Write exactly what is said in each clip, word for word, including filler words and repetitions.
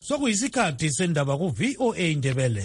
sokuyisikhathi sendaba ku V O A Indebele.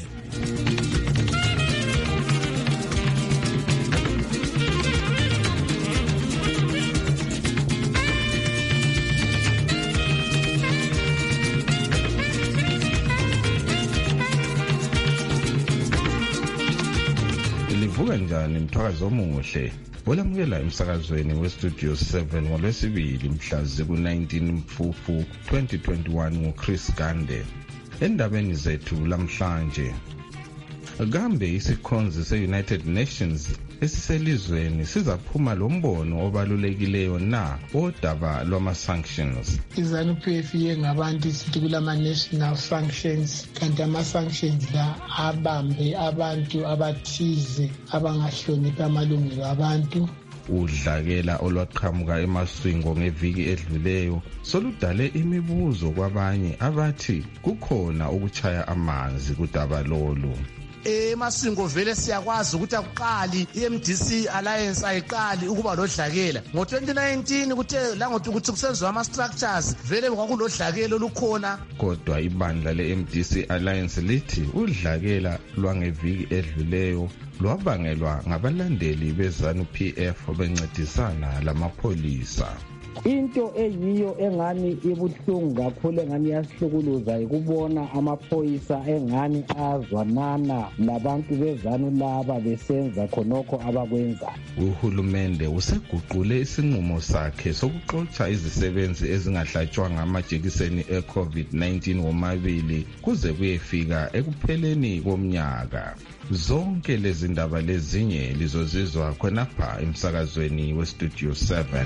Livuka njani mthwakazi omuhle? Olamukela emsakazweni westudio seven ngolwesibili mhla ziku nineteen Mfumfu twenty twenty-one nguChris Gande. Endabeni zethu lamhlanje, kambe isikhonzi se-United Nations esiselizweni sizaphuma lombono obalulekileyo na odaba lwama-sanctions. iZANU-P F iye ngabantu isithi kulama-national sanctions, kanti ama-sanctions la abambe abantu abathize abangahloniphi amalungelo abantu. Udlakela olwaqhamuka emaswingo ngeviki edluleyo soludale imibuzo kwabanye abathi kukhona ukuchaya amanzi kudaba lolu. Emasingo vele siyakwazi ukuthi akuqali i-M D C Alliance ayiqali ukuba lodlakela ngo twenty nineteen kuthe la ngokuthi kusenziwa ama-structures vele kwakulodlakela olukhona. Kodwa ibandla le-M D C Alliance lithi udlakela lwangeviki edluleyo lwabangelwa ngabalandeli beZANU-P F bencedisana lamapholisa. Into eyiyo engani ibuhlungu kakhulu engani yasihlukuluza ikubona amaphoyisa engani azwanana labantu beZANU laba besenza khonokho abakwenza. Uhulumende useguqule isinqumo sakhe sokuxoxa izisebenzi ezingahlatshwanga amajekiseni e-COVID nineteen womabili kuze kuyefika ekupheleni komnyaka. Zonke lezi ndaba lezinye lizozizwa khonapha emsakazweni westudio seven.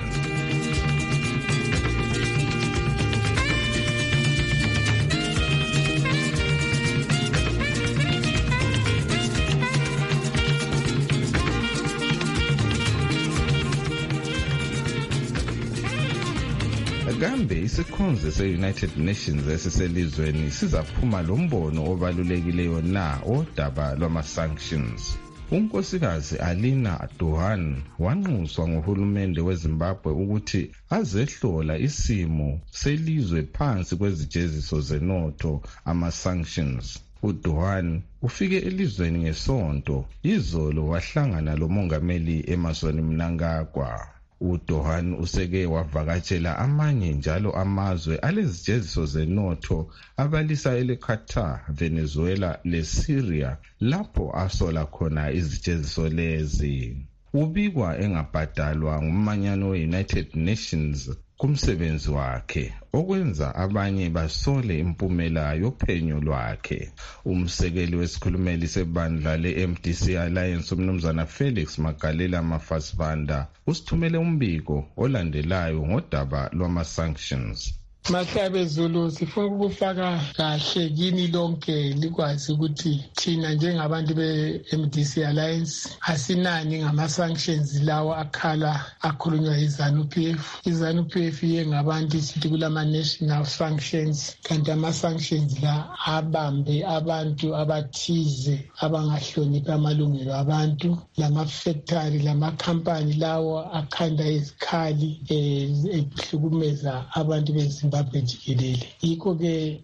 Kambe isikhonzi se-United Nations esiselizweni sizaphuma lombono obalulekileyo na odaba lwama-sanctions. Unkosikazi Alina Duhan wanxuswa nguhulumende weZimbabwe ukuthi azehlola isimo selizwe phansi kwezijeziso zenotho ama-sanctions. uDuhan ufike elizweni ngesonto, izolo wahlangana lomongameli Emmerson Mnangagwa. uDuhan useke wavakatshela amanye njalo amazwe alezijeziso zenotho abalisa ele-Qatar, Venezuela leSyria lapho asola khona izijeziso lezi. Ubikwa engabhadalwa ngumanyano we-United Nations kumsebenzi wakhe, okwenza abanye basole impumela yophenyo lwakhe. Umsekeli wesikhulumeli sebandla le-M D C Alliance umnumzana Felix Magalela Mafasibanda usithumele umbiko olandelayo ngodaba lwama-sanctions. Mahlabe Zulu, sifuna ukufaka kahle kini lonke likwazi ukuthi thina njengabantu be-M D C Alliance asinani ngama-sanctions lawa akhala akhulunywa iZANU-P F. iZANU-P F iye ngabantu isithi kulama-national sanctions, kanti ama-sanctions la abambe abantu abathize abangahloniphi amalungelo abantu. Lama-factory lama-company lawo akhanda izikhali ehlukumeza abantu beZimbabwe jikelele. Yikho ke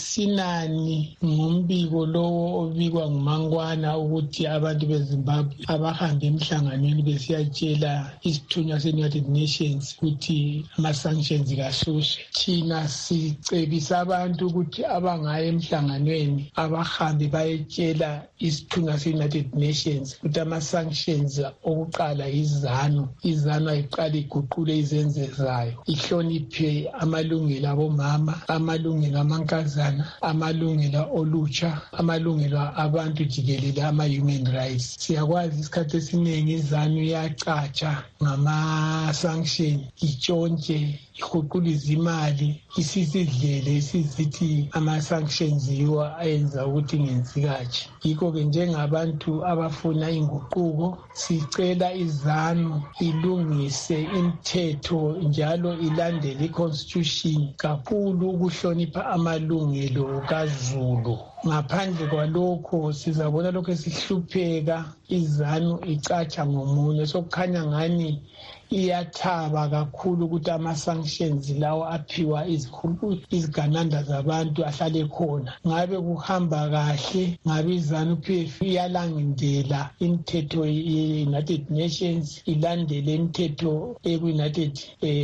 asinani ngombiko lowo obikwa ngumangwana ukuthi abantu beZimbabwe abahambe emhlanganweni besiyatshela isithunywa se-United Nations ukuthi ama-sanctions kasuswe. Thina sicebisa abantu ukuthi abangaya emhlanganweni abahambe bayetshela isithunywa se-United Nations ukuthi ama-sanctions okuqala iZANU. iZANU ayiqala iguqule izenzo zayo, ihloniphe amalungelo abomama, amalungelo amankazana, amalungelo olutsha, amalungelo abantu jikelele, ama-human rights. Siyakwazi isikhathi esiningi iZANU yacatsha ngama-sanction, itshontshe, ihuqulize imali, isizidlele, isizithi ama-sanctions yiwo ayenza ukuthi ngensikaji. Yikho-ke njengabantu abafuna inguquko sicela iZANU ilungise imithetho njalo ilandele i-constitution kakhulu ukuhlonipha amalungelo kaZulu. ngaphandle kwalokho sizabona lokho esihlupheka izanu icatsha ngomunye sokukhanya ngani iyathaba kakhulu ukuthi ama-sanctions lawo aphiwa izigananda zabantu ahlale khona. Ngabe kuhamba kahle, ngabe izanu-P F iyalangindela imithetho ye-United Nations, ilandele imithetho eku-United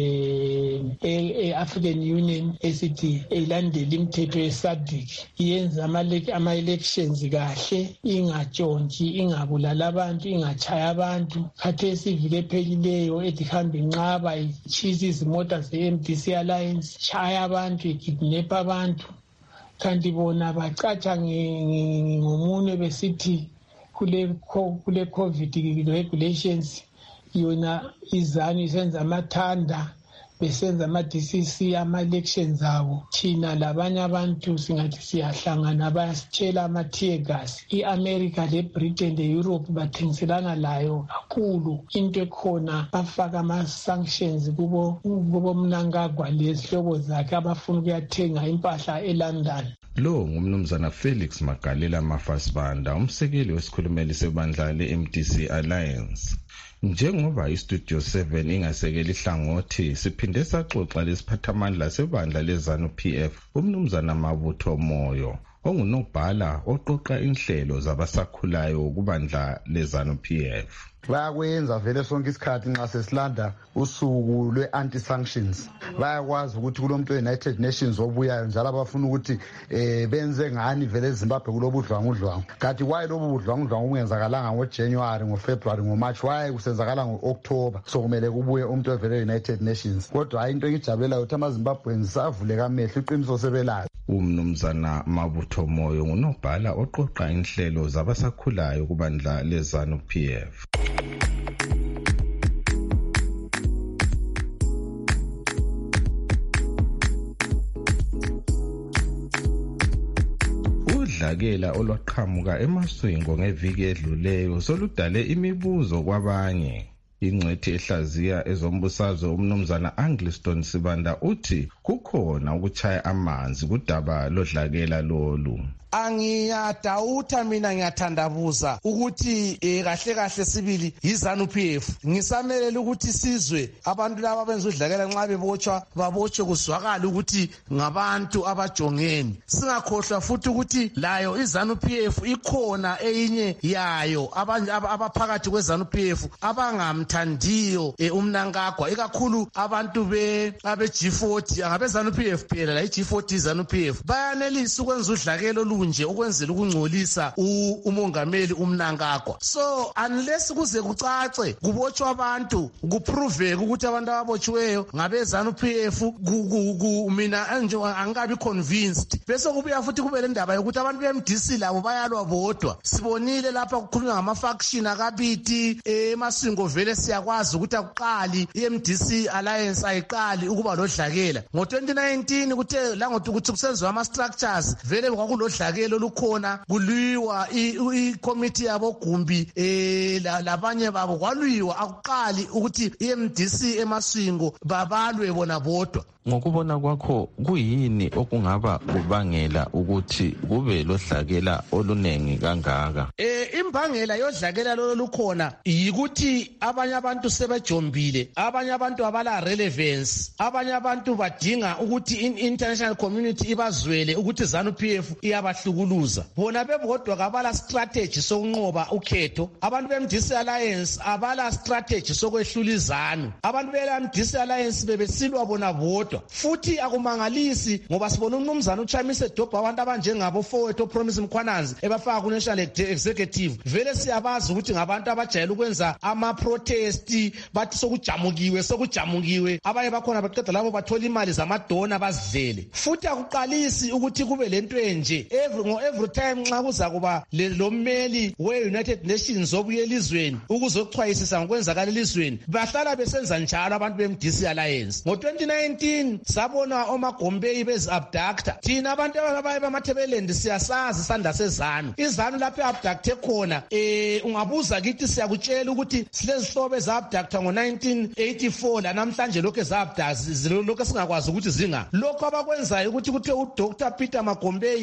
e-African Union esithi ilandele imithetho ye-SADC, iyenza ama-elections kahle, ingatshontshi, ingabulala abantu, ingatshaya abantu. Khathesi iviki ephelileyo ihambe inqaba itshisa izimota ze-M D C Alliance, chaya abantu, ikidnap abantu, kanti bona bacatsha ngomunye besithi kule kule COVID regulations yona izanu isenza amathanda, besenza ama-D C C ama-elections abo. Thina labanye abantu singathi siyahlangana, bayasitshela ama-tear gas. I-America le-Britain le-Europe bathengiselana layo kakhulu. Into ekhona bafaka ama-sanctions kubo kubo Mnangagwa lezihlobo zakhe abafuna ukuyathenga impahla eLondon. Lo ngumnumzana Felix Magalela Mafasibanda, umsekeli wesikhulumeli sebandla le-M D C Alliance. Njengoba iStudio seven ingasekeli ihlangothi, siphinde saxoxa lesiphathamandla sebandla leZanu-P F, umnumzana Mabutho Moyo, ongunobhala oqoqa inhlelo zabasakhulayo kubandla leZanu-P F. Bayakwenza vele sonke isikhathi nxa sesilanda usuku lwe-anti-sanctions. Bayakwazi ukuthi kulomuntu we-United Nations obuyayo njalo abafuna ukuthi eh benze ngani vele eZimbabwe kulobudlwangudlwangu. Kanti waye lobu budlwangudlwangu bungenzakalanga ngoJanuary, ngoFebruary, ngoMarch, waye kusenzakala ngoOctober. So kumele kubuye umuntu wevele we-United Nations. Kodwa hayi into engijabulela ukuthi amaZimbabweans savuleka amehlo, iqiniso sebelayo. Umnumzana Mabutho Moyo ngunobhala oqoqa inhlelo zabasakhulayo kubandla leZanu-P F. Udlakela olwaqhamuka eMaswingo ngeviki edluleyo soludale imibuzo kwabanye. Ingcwethi ehlaziya ezombusazwe umnumzana Angliston Sibanda uthi kukhona ukuchaya amanzi kudaba lodlakela lolu. Angiyadawutha mina ngiyathandabuza ukuthi eh kahle kahle sibili yiZanu-P F. Ngisamelela ukuthi sizwe abantu laba benza udlakela nxa bebotshwa babotshwe kuzwakala ukuthi ngabantu abajongeni. Singakhohlwa futhi ukuthi layo iZanu-P F ikhona eyinye yayo abaphakathi kweZanu-P F abangamthandiyo uMnangagwa, ikakhulu abantu be abe G forty angabe ZANU-P F phela la i-G forty ZANU-P F bayanelisa ukwenza udlakelo nje ukwenzela ukungcolisa umongameli uMnangagwa. So unless kuze kucace kubotshwa abantu kuproveke ukuthi abantu ababotshiweyo ngabe ZANU-P F mina angikabi convinced. Bese kubuya futhi kube le ndaba yokuthi abantu be-M D C labo bayalwa bodwa. Sibonile lapha kukhulunywa ngama-faction akabiti eMaswingo, vele siyakwazi ukuthi akuqali i-M D C Alliance ayiqali ukuba lodlakela. Ngo twenty nineteen kuthe la ngokuthi kusenziwa ama-structures vele kwakulodlakela olukhona kuliwa i-committee yabo Gumbi eh labanye babo kwalwiwa akuqali ukuthi i-M D C eMaswingo babalwe bona bodwa. Ngokubona kwakho kuyini okungaba kubangela ukuthi kube lodlakela olunengi kangaka? Eh imbangela yodlakela lolukhona yikuthi abanye abantu sebejombile, abanye abantu abala relevance, abanye abantu badinga ukuthi international community ibazwele ukuthi ZANU-P F iyabahlukuluza. Bona bebodwa kabala strategy sokunqoba ukhetho. Abantu be-M D C Alliance abala strategy sokwehlula izanu. Abantu be-M D C Alliance bebesilwa bona bodwa. Futhi akumangalisi ngoba sibona umnumzana uChamise Dobha abantu abanjengabo Fowethu Promise Mkhwananzi ebafaka ku National Executive. Vele siyabazi ukuthi ngabantu abajayela ukwenza ama protest, bathi sokujamukiwe sokujamukiwe, abaye bakhona baqeda labo bathola imali zamadona bazidlele. Futhi akuqalisi ukuthi kube lento enje every ngo every time nxa kuza kuba lo mmeli we-United Nations obuye elizweni ukuzochwayisisa ngokwenzakala elizweni, bahlala besenza njalo abantu be-M D C Alliance. Ngo twenty nineteen sabona omaGombeyi bezi-abducta. Thina abantu abaye bamaThebelendi siyasazi isandla sezanu. Izanu lapho e-abducte khona eh ungabuza kithi siyakutshela ukuthi silezihlobo eza-abducta ngo nineteen eighty-four la namhlanje lokho eza-abducta lokho singakwazi ukuthi zinga. Lokho abakwenzayo ukuthi kuthiwe uDr Peter Magombeyi u-abducta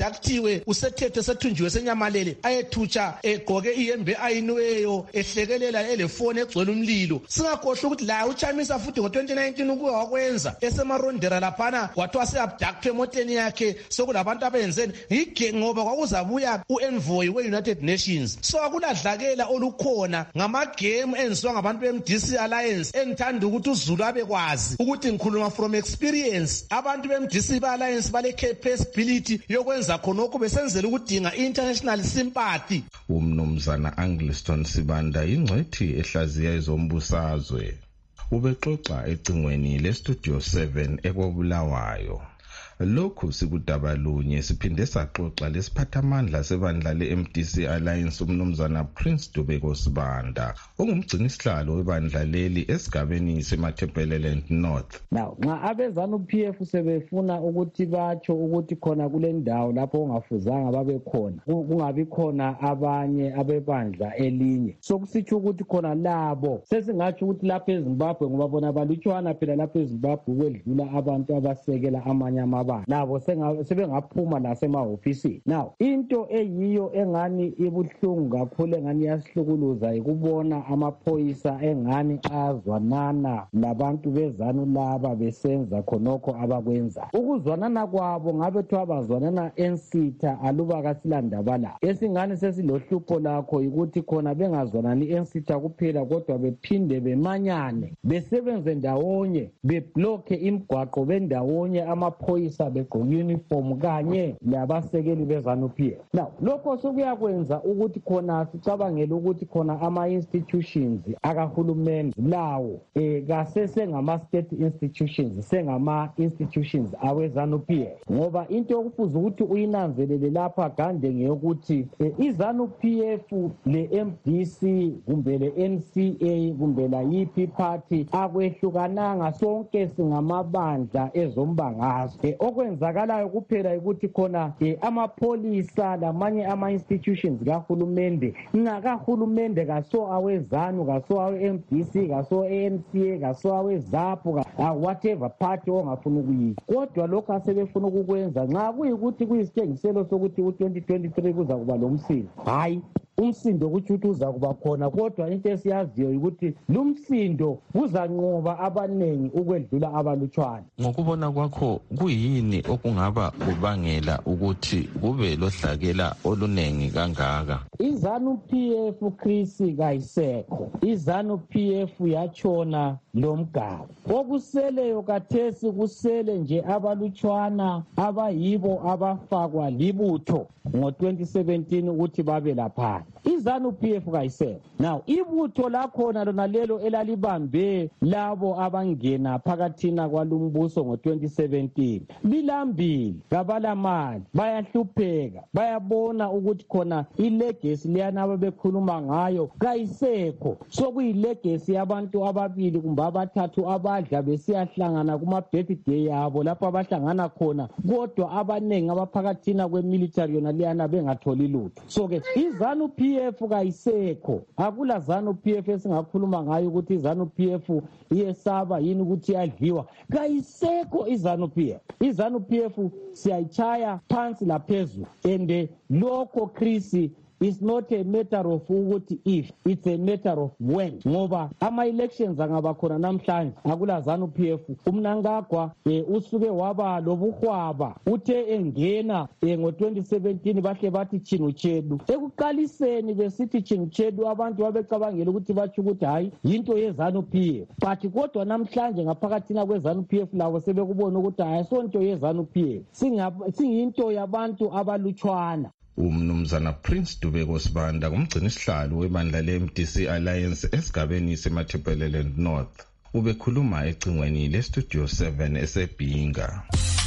abductiwe usethethe sethunjiwe senyamalele ayethutsha egqoke iyembe ayinweyo ehlekelela elefoni egcwele umlilo. Singakhohlwa ukuthi la uChamisa futhi ngo twenty nineteen ukuya wakwenza esemarondera laphana kwathiwa se-abductwe emoteni yakhe sokulabantu abenzeni yigeng ngoba kwakuzabuya u-envoy we-United Nations. So akuladlakela olukhona ngamagame enziwa ngabantu be-M D C Alliance engithanda ukuthi uZulu abekwazi ukuthi ngikhuluma from experience. Abantu be-M D C Alliance bale capability yokwenza khonokho besenzela ukudinga international sympathy. Umnumzana Angliston Sibanda ingcwethi ehlaziya ezombusazwe ubexoxa ecingweni le-Studio seven ekobulawayo. Lokhu sikudaba lunye siphinde saxoxa lesiphathamandla sebandla le-M D C Alliance umnumzana Prince Dubeko Sibanda ongumgcinisihlalo webandla leli esigabeni seMatabeleland North. Now nxa abezanu-P F sebefuna ukuthi batsho ukuthi khona kule ndawo lapho ongafuzanga babe khona kungabi khona abanye abebandla elinye, sokusitsho ukuthi khona labo sesingatsho ukuthi lapha eZimbabwe ngoba bona balutshwana phela lapha eZimbabwe ukwedlula abantu abasekela amanye amabandla labo sebengaphuma nasemahofisini. Now into eyiyo engani ibuhlungu kakhulu engani yasihlukuluza ikubona amaphoyisa engani azwanana labantu bezanu laba besenza khonokho abakwenza. Ukuzwanana kwabo ngabe thiwa bazwanana ensitha aluba kasilandabala. Esingani sesilohlupho lakho ukuthi khona bengazwanani ensitha kuphela kodwa bephinde bemanyane besebenze ndawonye beblokhe imigwaqo bendawonye amaphoyisa begqoke uniform kanye labasekeli bezanu-P F. Now lokho sokuyakwenza ukuthi khona sicabangele ukuthi khona ama-institutions akahulumeni lawo eh kasesengama-state institutions sengama-institutions awezanu-P F, ngoba into yokufuza ukuthi uyinanzelele lapha gande ngeyokuthi eh, izanu-P F le-M D C kumbe le-N C A kumbe la yiphi party akwehlukananga, sonke singamabandla ezombangazwe. Eh, okwenzakalayo kuphela ukuthi khona eh, amapholisa lamanye ama-institutions kahulumende ngakahulumende kaso awezanu kaso awe-M D C kaso A N C A kaso aweZAPU uh, whatever party ongafuna ukuyiyo, kodwa lokho asebefuna ukukwenza nxa kuyikuthi kuyisitshengiselo sokuthi u-twenty twenty-three kuza kuba lomsindo. Hayi, umsindo kuthi uza kuba khona, kodwa into esiyaziyo ukuthi lumsindo kuzanqoba abanengi ukwedlula abalutshwana. Ngokubona kwakho kuyini okungaba kubangela ukuthi kube lohlakela olunengi kangaka? izanu-P F Chris kayisekho, izanu-P F yatshona lomgaba. Okuseleyo kathesi kusele nje abalutshwana abayibo abafakwa libutho ngo twenty seventeen ukuthi babe lapha. izanu-P F kayisekho. Now ibutho lakhona lona lelo elalibambe labo abangena phakathina kwalumbuso ngo twenty seventeen bilambile, kabalamali, bayahlupheka, bayabona ukuthi khona ilegacy leyana ababekhuluma ngayo kayisekho, sokuyilegacy yabantu ababili kumbe abathathu abadla besiyahlangana kuma-birthday yabo lapho abahlangana khona, kodwa abanengi abaphakathina kwe-military yona leyana bengatholi lutho. So-ke izanu-P F kayisekho, akula zanu-P F esingakhuluma ngayo ukuthi izanu-P F iyesaba yini ukuthi iyadliwa. Kayisekho izanu-P F. izanu-P F siyayitshaya phansi laphezulu, and lokho Chris it's not a matter of ukuthi if, it's a matter of when, ngoba ama-elections angaba khona namhlanje akula zanu-P F. Umnangagwa eh, usuke waba lobuhwaba, uthe engena eh, ngo twenty seventeen bahle bathi Chinuchedu. Ekuqaliseni besithi Chinuchedu abantu babecabangela ukuthi batsho ukuthi hayi yinto yezanu-P F, but kodwa namhlanje ngaphakathina kwezanu-P F labo sebekubona ukuthi hayi sonto yezanu-P F, singiyinto yabantu abalutshwana. Umnumzana Prince Dubeko Sibanda ngumgcinisihlalo webandla le-M D C Alliance esigabeni seMatabeleland North ubekhuluma ecingweni le-Studio seven eseBhinga.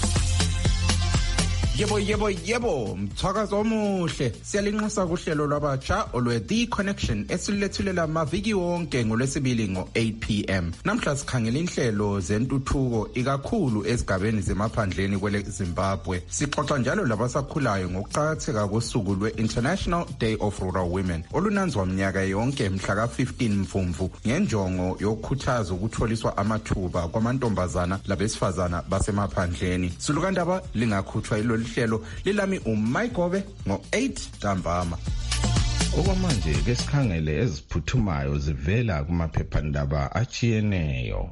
Yebo yebo yebo, mthakazo omuhle. Siyalinxusa kuhlelo lwabatsha olwe The Connection esilethulela maviki wonke ngolwesibili ngo eight p m. Namhla sikhangela inhlelo zentuthuko ikakhulu esigabeni zemaphandleni kwele Zimbabwe. Sixoxa njalo labasakhulayo ngokuqhakatheka kosuku lwe-International Day of Rural Women olunanzwa mnyaka yonke mhla ka fifteen Mfumfu ngenjongo yokukhuthaza ukutholiswa amathuba kwamantombazana labesifazana basemaphandleni. Sulukandaba lingakhutshwa ilo kulolu hlelo lilami uMayigobe ngo eight ntambama. Okwamanje ke sikhangele eziphuthumayo zivela kumaphephandaba achiyeneyo.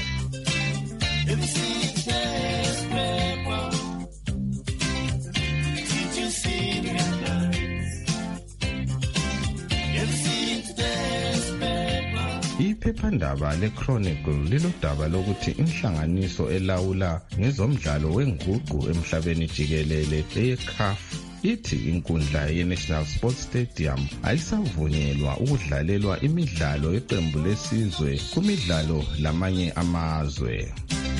Iphephandaba leChronicle lilodaba lokuthi inhlanganiso elawula ngezomdlalo wenguqu emhlabeni jikelele eCAF ithi inkundla ye-National Sports Stadium ayisavunyelwa ukudlalelwa imidlalo yeqembu lesizwe kumidlalo lamanye amazwe.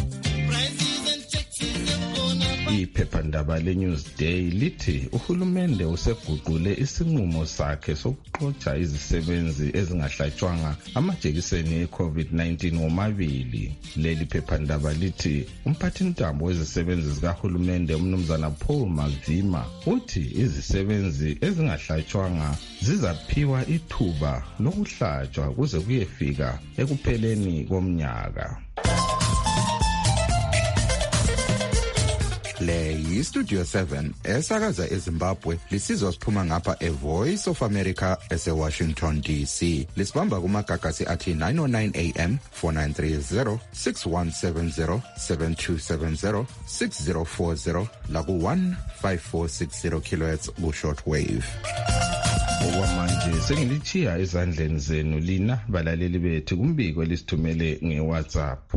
Iphephandaba leNewsday lithi uhulumende useguqule isinqumo sakhe sokuxotsha izisebenzi ezingahlatshwanga amajekiseni e-COVID nineteen womabili. Leli phephandaba lithi umphathintambo wezisebenzi zikahulumende umnumzana Paul Mavima uthi izisebenzi ezingahlatshwanga zizaphiwa ithuba lokuhlatshwa kuze kuyefika ekupheleni komnyaka. Le yi-Studio seven esakaza eZimbabwe lisizwa siphuma ngapha eVoice of America ese-Washington D C. Lisibamba kumagagasi athi nine oh nine A M, four nine three zero, six one seven zero, seven two seven zero, six zero four zero laku one five four six zero kilohertz ku-short wave. Okwamanje sengilichiya ezandleni zenu lina balaleli bethu kumbiko lisithumele nge-WhatsApp.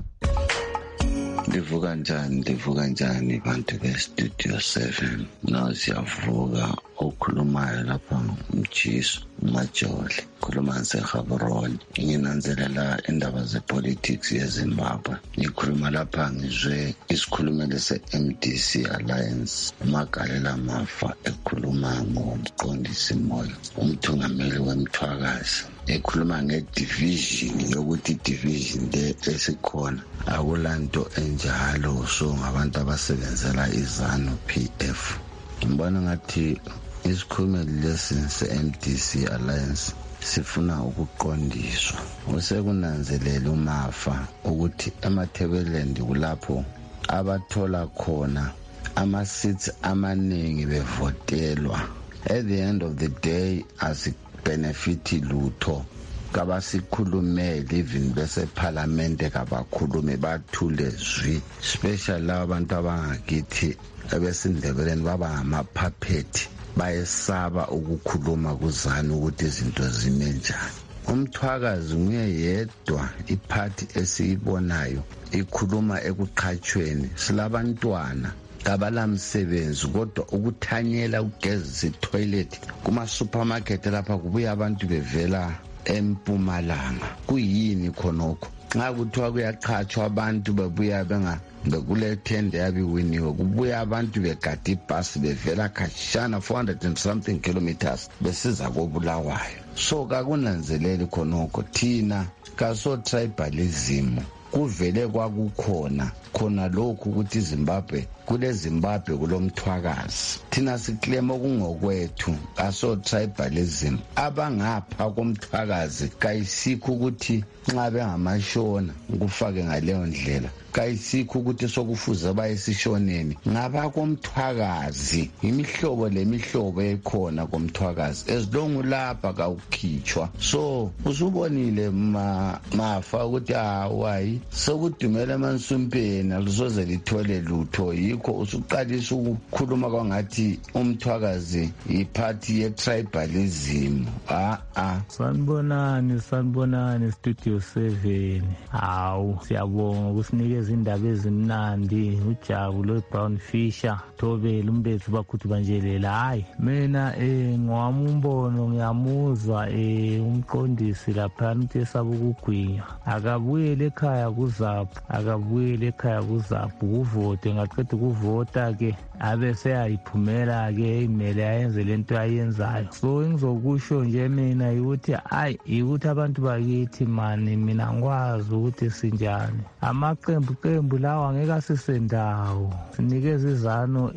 Ndivuka njani ndivuka njani bantu be-Studio seven. No siyavuka okhulumayo lapha Mjiso Majoli khuluma ngeGaborone. Nginanzelela indaba zepolitics yeZimbabwe. Ngikhuluma lapha ngizwe isikhulumeli se-M D C Alliance uMagalela Mafa ekhuluma ngomqondisi moyo umthungameli wemthwakazi ekhuluma ngedivision yokuthi division le esikhona akulanto enjalo so ngabantu abasebenzela iZANU P F. Ngibona ngathi isikhulumeli lesi se-M D C Alliance sifuna ukuqondiswa. Usekunanzelela uMafa ukuthi eMathebeleland kulapho abathola khona ama-seats amaningi bevotelwa. At the end of the day asibenefiti lutho kabasikhulumeli even bese parliament kabakhulume bathule zwi, special laba bantu abangakithi abesindebeleni baba ngamaphaphethi bayesaba ukukhuluma kuZANU ukuthi izinto zime njani. Umthwakazi nguye yedwa iphathi esiyibonayo ikhuluma ekuqhatshweni silabantwana abalamsebenzi kodwa ukuthanyela ugezisa itoilet kuma supermarket lapha kubuya abantu bevela eMpumalanga. Kuyini khonokho? Nxa kuthiwa kuyaqhatshwa abantu bebuya benga bekule tende yabiwiniwe kubuya abantu begada ibhasi bevela khatshana four hundred and something kilometers besiza koBulawayo. So kakunanzeleli khonokho thina kaso tribalism kuvele kwakukhona khona lokhu ukuthi iZimbabwe kule Zimbabwe kulomthwakazi. Thina siclaim okungokwethu aso tribalism abangapha komthwakazi kayisikho ukuthi nxa bengamashona kufake ngaleyo ndlela kayisikho ukuthi sokufuze bayesishoneni ngaba komthwakazi imihlobo lemihlobo ekhona komthwakazi esilongu lapha kawukhitshwa. So usubonile ma Mafa ukuthi hawayi sokudumela emansumpeni alizoze lithole lutho yikho usuqalisa ukukhuluma kwangathi umthwakazi iphathi ye-tribalism. Ah ah sanibonani sanibonani Studio seven. Hawu siyabonga ukusinikeza indaba ezimnandi uJabu lo Brown Fisher Thobela umbethu bakhuthi banjelela. Hayi mina eh ngwami umbono ngiyamuzwa eh umqondisi lapha umuntu esaba ukugwinya akabuyele ekhaya kuZAPU akabuyele ekhaya kuZAPU kuvote ngaqeda ukuvota ke abe seyayiphumela ke imele ayenze lento ayenzayo. So engizokusho nje mina ukuthi hayi ukuthi abantu bakithi mani mina ngikwazi ukuthi sinjani amaqembu qembu lawa angeke asisendawo sinikeze iZANU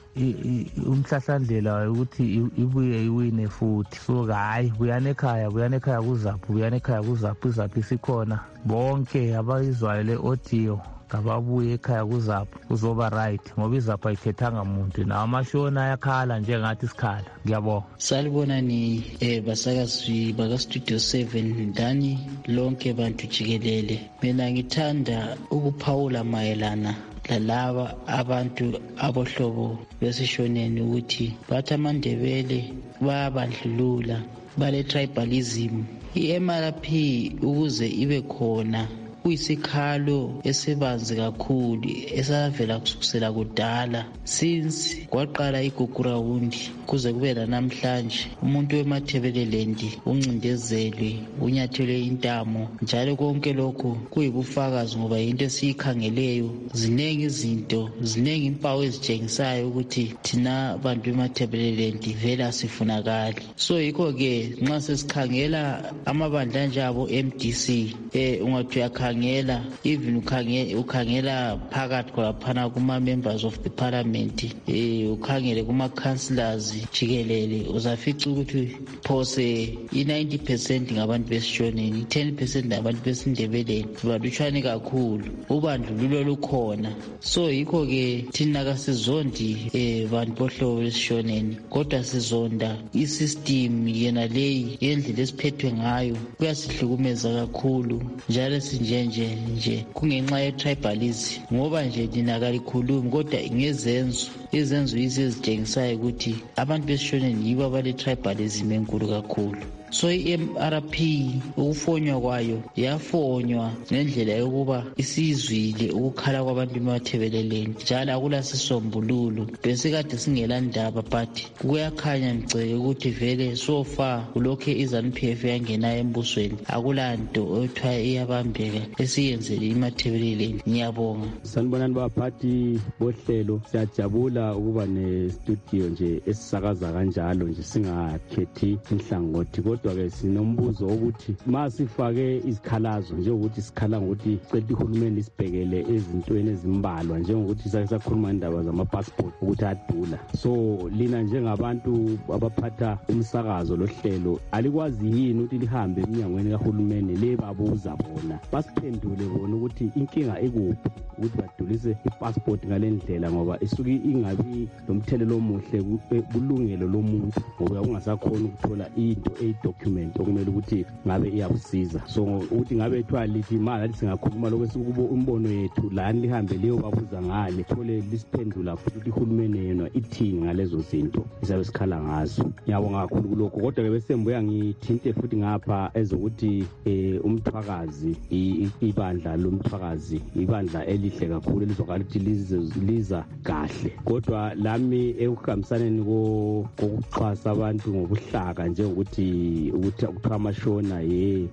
umhlahlandlela ukuthi ibuye iwine futhi. So hayi buyana ekhaya buyana ekhaya kuZAPU buyana ekhaya kuZAPU iZAPU isikhona bonke abayizwayo le audio ngababuye ekhaya kuzapho kuzoba right ngoba izapho ayikhethanga muntu nawo amashona ayakhala njengathi sikhala. Ngiyabonga. Salibona ni eh basakazi baka Studio seven ndani lonke bantu jikelele. Mina ngithanda ukuphawula mayelana lalaba abantu abohlobo besishoneni ukuthi bathi amandebele bayabandlulula bale tribalism. I-M R P ukuze ibe khona kuyisikhalo esibanzi kakhulu esavela kusukela kudala since kwaqala igugurawundi kuze kube namhlanje umuntu weMathebeleland uncindezelwe unyathelwe intamo njalo konke lokho kuyibufakazi ngoba into esiyikhangeleyo zinengi izinto zinengi impawu ezitshengisayo ukuthi thina bantu beMathebeleland vela sifunakala. So yikho ke nxa sesikhangela amabandla njabo M D C eh ungathi uyakhangela even ukhangela ukhangela phakathi kwaphana kuma members of the parliament eh ukhangele kuma councillors jikelele uzafica ukuthi phose i-ninety percent ngabantu besishoneni ten percent ngabantu besindebeleni sibalutshwane kakhulu ubandlululo lukhona. So yikho ke thina kasizondi eh bantu bohlobo besishoneni kodwa sizonda i-system yena leyi yendlela esiphethwe ngayo kuyasihlukumeza kakhulu njalo sinje nje nje kungenxa ye tribalism ngoba nje thina kalikhulumi kodwa ngezenzo izenzo izizitshengisayo ukuthi abantu besishoneni yibo abale tribalism enkulu kakhulu. So i-M R P ukufonywa kwayo yafonywa ngendlela yokuba isizwile ukukhala kwabantu beMathebeleland njalo akulasisombululo besikade singela ndaba but kuyakhanya mgceke ukuthi vele so far kulokhe iZANU P F yangena embusweni akulanto othiwa iyabambeka esiyenzele iMathebeleland. Ngiyabonga. Sanibonani baphathi bohlelo, siyajabula ukuba ne-studio nje esisakaza kanjalo nje singakhethi inhlangothi kodwa ke sinombuzo ukuthi masifake izikhalazo njengokuthi sikhala ngokuthi cela uhulumeni isibhekele ezintweni ezimbalwa njengokuthi sake sakhuluma indaba zama-passport ukuthi adula. So lina njengabantu abaphatha umsakazo lohlelo alikwazi yini ukuthi lihambe eminyangweni kahulumeni lebabuza bona basiphendule bona ukuthi inkinga ekuphi ukuthi badulise i-passport ngale ndlela ngoba isuke ingabi lomthelelo omuhle kulungelo lomuntu ngoba ungasakhona ukuthola into eyidocument okumele ukuthi ngabe iyakusiza. So ukuthi ngabe ethiwa lithi manje singakhuluma lokho esikubo umbono yethu lani lihambe leyo babuza ngale thole lisiphendula futhi ukuthi uhulumeni yena ithini ngalezo zinto isabe sikhala ngazo. Ngiyabonga kakhulu kulokho kodwa ke bese mbuya ngithinte futhi ngapha ezokuthi eh umthwakazi ibandla lomthwakazi ibandla elihle kakhulu elizokala ukuthi liza kahle kodwa lami ekuhambisaneni kokuxhasa abantu ngobuhlaka njengokuthi ukuthi ukuthiwa amashona ye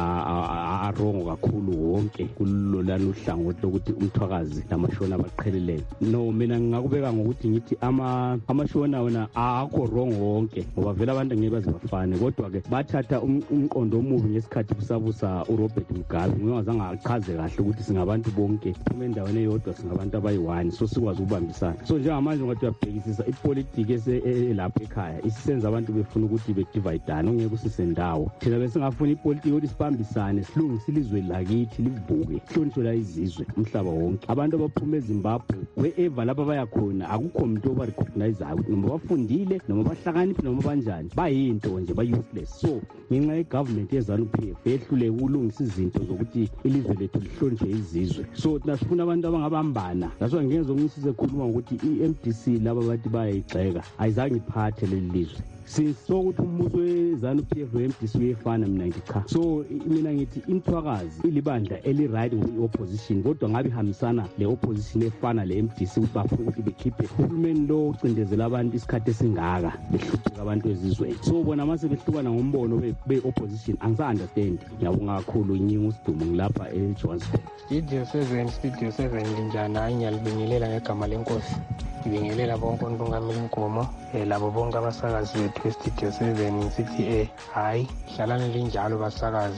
arongo kakhulu wonke kulolana uhlangothi lokuthi umthwakazi namashona abaqhelelene. No mina ngingakubeka ngokuthi ngithi ama amashona wona akho wrong wonke ngoba vele abantu ngeke bazibafane kodwa ke bathatha umqondo omubi ngesikhathi kusabusa uRobert Mugabe ngingazange achaze kahle ukuthi singabantu bonke phuma endaweni eyodwa singabantu abayi-one so sikwazi ukubambisana. So njengamanje ngathi uyabhekisisa ipolitiki elapha ekhaya isisenza abantu befuna ukuthi bedivayidane ongeke usisendawo thina besingafuna ipolitiki ukuthi sibambisane silungise ilizwe lakithi livuke sihlonishwe la izizwe umhlaba wonke. Abantu abaphuma eZimbabwe wherever lapha bayakhona akukho umuntu obarecognizeayo ukuthi noma bafundile noma bahlakaniphi noma banjani bayinto nje ba-useless. So ngenxa ye-government yeZANU P F yehluleke ukulungisa izinto zokuthi ilizwe lethu lihlonishwe izizwe. So thina sifuna abantu abangabambana that's ngenzo ngisize ekhuluma ngokuthi i-M D C laba bathi bayayigxeka ayizange iphathe leli lizwe sisokuthi umbuso weZANU P F no-M D C uyefana mina ngithi cha. So mina ngithi imthwakazi ilibandla eli-right ngoku-opposition kodwa ngabe ihambisana le-opposition efana le-M D C ukuthi bafuna ukuthi bekhiphe uhulumeni lo ucindezela abantu isikhathi esingaka behlupheka abantu ezizweni. So bona mase behlukana ngombono be-opposition angisa-understand. Ngiyabonga kakhulu Nyingi uSidumo ngilapha eJohannesburg. Studio seven Studio seven linjani hayi ngiyalibingelela ngegama lenkosi ngibingelela bonke ontungameli inkomo eh labo bonke abasakazi bethu eStudio seven sithi eh hayi hlalani linjalo basakazi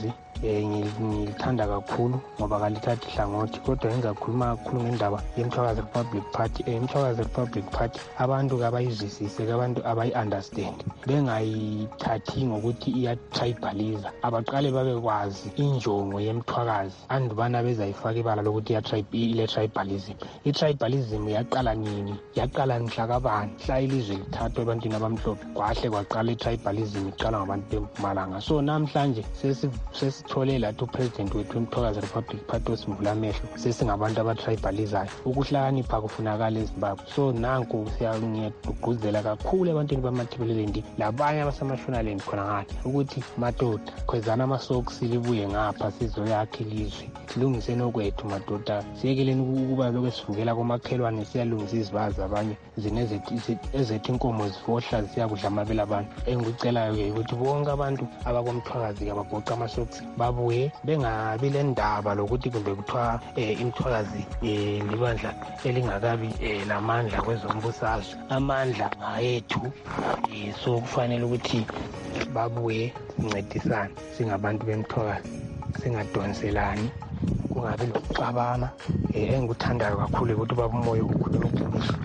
um ngilithanda kakhulu ngoba kalithathi hlangothi, kodwa engizakhuluma kakhulu ngendaba yeMthwakazi Republic Party. um iMthwakazi Republic Party abantu kabayizwisise, abantu abayi-understand, bengayithathi ngokuthi iya-tribaliza. Abaqale babekwazi injongo yeMthwakazi andubana bezayifaka ibala lokuthi ile-tribalism. I-tribalism yaqala nini? Yaqala mhlakabani? Mhla ilizwe lithathwa ebantwini abamhlophe kwahle kwaqala i-tribalism iqala ngabantu bempumalanga. So namhlanje sesithole lathi upresident wethu weMthwakazi Republic Party osivula amehlo, sesingabantu abatribalizayo. Ukuhlakanipha kufunakala eZimbabwe. So nanku siyangiyagqugquzela kakhulu ebantwini bamaThebelelendi labanye abasemashonalend khona ngale ukuthi madoda khwezana amasoksi libuye ngapha sizoyakha ilizwe, silungise nokwethu madoda, siyekeleni ukuba lokho sivukela komakhelwane siyalungisa izibazi abanye ezethu inkomo zifohla ziyakudla amabele abantu. Engikucelayo-ke ukuthi bonke abantu abakomthwakazi abagoqa amasoksi babuye, bengabi le ndaba lokuthi kumbe kuthiwa um iMthwakazi um libandla elingakabi um lamandla kwezombusazwe. Amandla ayethu, um so kufanele ukuthi babuye sincedisane singabantu bemthwakazi, singadonselani, kungabi lokuxabana. um engikuthandayo kakhulu ukuthi ubaba umoya ukhuluma iqiniso.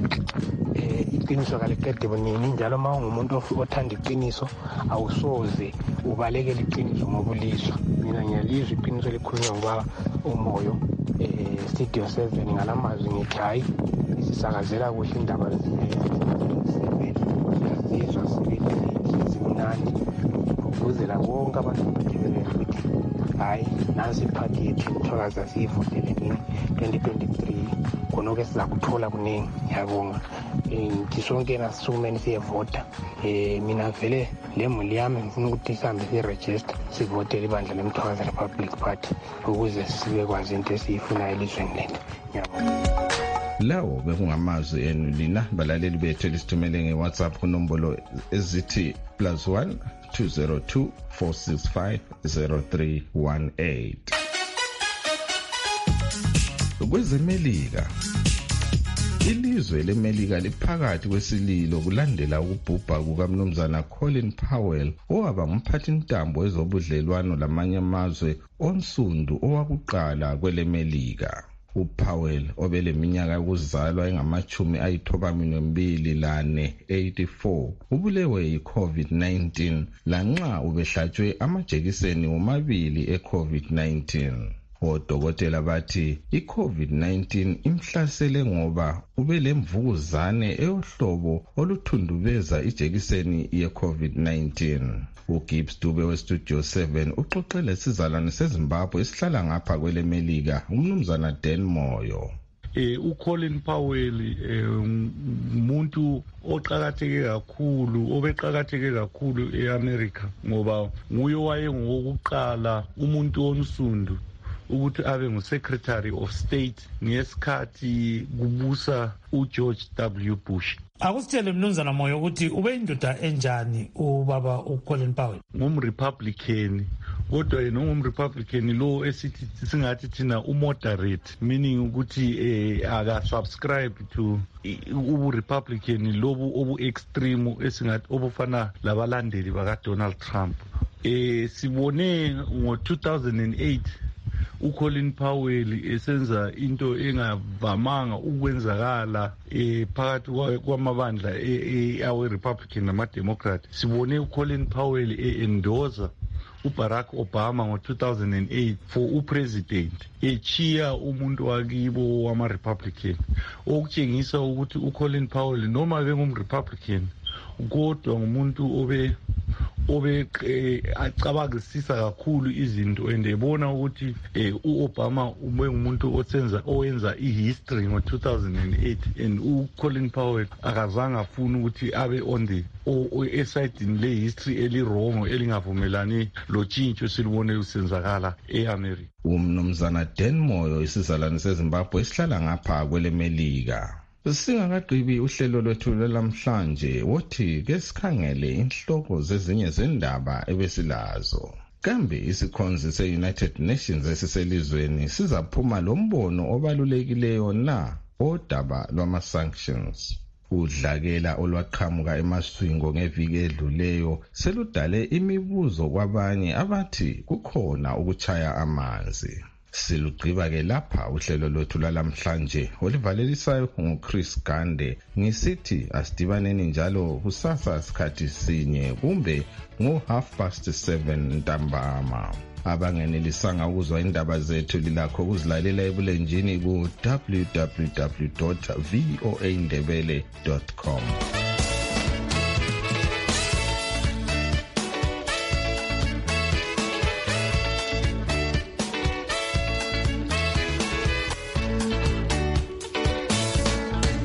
um iqiniso kaliqede bunini, njalo uma ungumuntu othanda iqiniso awusoze ubalekele iqiniso ngobulizwa. Mina ngiyalizwa iqiniso likhulunywa ngubaba umoyo um Studio seven ngalamazwi ngithi hayi sisakazela kuhle indaba seven, siyazizwa sibili zimnandi, ugqugquzela bonke abantu bathebelele ukuthi hayi nansi iphathi yethu iMthwakazi asiyivotele nini twenty twenty-three khona-ke siza kuthola kuningi. Ngiyabonga ngithi sonke nasisukumeni siyevota. um mina vele le muli yami ngifuna ukuthi sihambe sirejista sivotele ibandla leMthwakazi Republic Party ukuze sibekwazi into esiyifunayo elizweni lethu. Ngiyabonga. Lawo bekungamazwi enu lina balaleli bethu elisithumele ngeWhatsApp kunombolo ezithi plus one two zero two four six five zero three one eight. Kwezemelika, ilizwe leMelika liphakathi kwesililo kulandela ukubhubha kukaMnumzana Colin Powell owaba ngumphathintambo wezobudlelwano lamanye amazwe onsundu owakuqala kweleMelika. uPowell obeleminyaka yokuzalwa engamachumi ayithobaminwembili lane eighty-four ubulewe yi-COVID nineteen lanxa ubehlatshwe amajekiseni womabili e-COVID nineteen. Odokotela bathi i-COVID nineteen imhlasele ngoba ubelemvukuzane eyohlobo oluthundubeza ijekiseni ye-COVID nineteen. uGibbs Dube weStudio seven uxoxele sizalwane seZimbabwe esihlala ngapha kweleMelika uMnumzana Dan Moyo. Eh uColin Powell umuntu oqhakatheke kakhulu obeqhakatheke kakhulu eAmerica ngoba nguye wayengokuqala umuntu onsundu ukuthi abe ngu-Secretary of State ngesikhathi kubusa uGeorge W. Bush. Akusitshele Mnumzana Moyo ukuthi ube indoda enjani ubaba uColin Powell? Ngumrepublican, kodwa yena ungumrepublican lo esithi singathi thina umoderate, meaning ukuthi eh aka subscribe to ubu-Republican lobu obu-extreme esingathi obufana labalandeli baka Donald Trump. Eh sibone ngo two thousand eight uColin Powell esenza into engavamanga ukwenzakala eh phakathi kwamabandla awe Republican nama Democrat. Sibone uColin Powell e-endorse uBarack Obama ngo two thousand eight for upresident echiya umuntu wakibo wama Republican, okutshengisa ukuthi uColin Powell noma bengumRepublican kodwa ngumuntu obe obe acabakisisa kakhulu izinto endebona ukuthi uObama ube ngumuntu osenza owenza ihistory ngo two thousand eight and uColin Powell akazange afuna ukuthi abe on the esidini le history elirongo elingavumelani lo tshintsho silibone usenzakala eAmerica. Umnumzana Dan Moyo isizalwane seZimbabwe esihlala ngapha kweleMelika. Singakagqibi uhlelo lwethu lwamhlanje wothi ke sikhangele inhloko zezinye zendaba ebesilazo. Kambe isikhonzi se-United Nations esiselizweni sizaphuma lo mbono obalulekileyo na odaba lwama-sanctions. Udlakela olwaqhamuka emaswingo ngeviki edluleyo seludale imibuzo kwabanye abathi kukhona ukuchaya amanzi. Silugqiba ke lapha uhlelo lwethu lalamhlanje olivalelisayo nguChris Gande ngisithi asidibaneni njalo kusasa sikhathi sinye kumbe ngo half past seven ntambama. Abangenelisanga ukuzwa indaba zethu lilakho ukuzilalela ebulenjini ku w w w dot voa ndebele dot com.